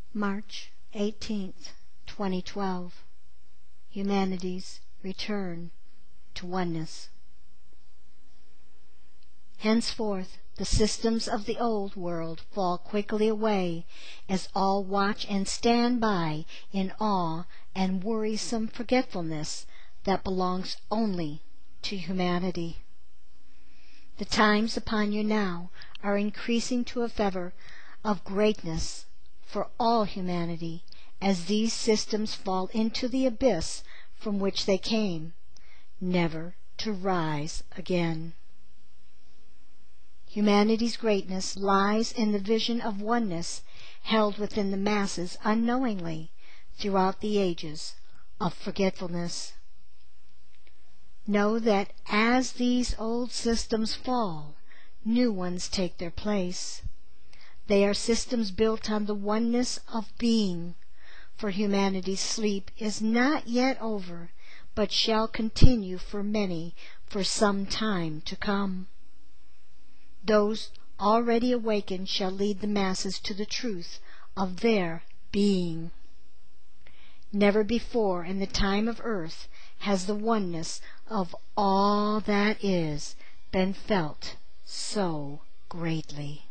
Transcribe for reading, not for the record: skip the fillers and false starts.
March 18th, 2012. Humanity's return to oneness. Henceforth the systems of the old world fall quickly away, as all watch and stand by in awe and worrisome forgetfulness that belongs only to humanity. The times upon you now are increasing to a fever of greatness for all humanity, as these systems fall into the abyss from which they came, never to rise again. Humanity's greatness lies in the vision of oneness held within the masses unknowingly throughout the ages of forgetfulness. Know that as these old systems fall, new ones take their place. They are systems built on the oneness of being, for humanity's sleep is not yet over, but shall continue for many for some time to come. Those already awakened shall lead the masses to the truth of their being. Never before in the time of earth has the oneness of all that is been felt so greatly.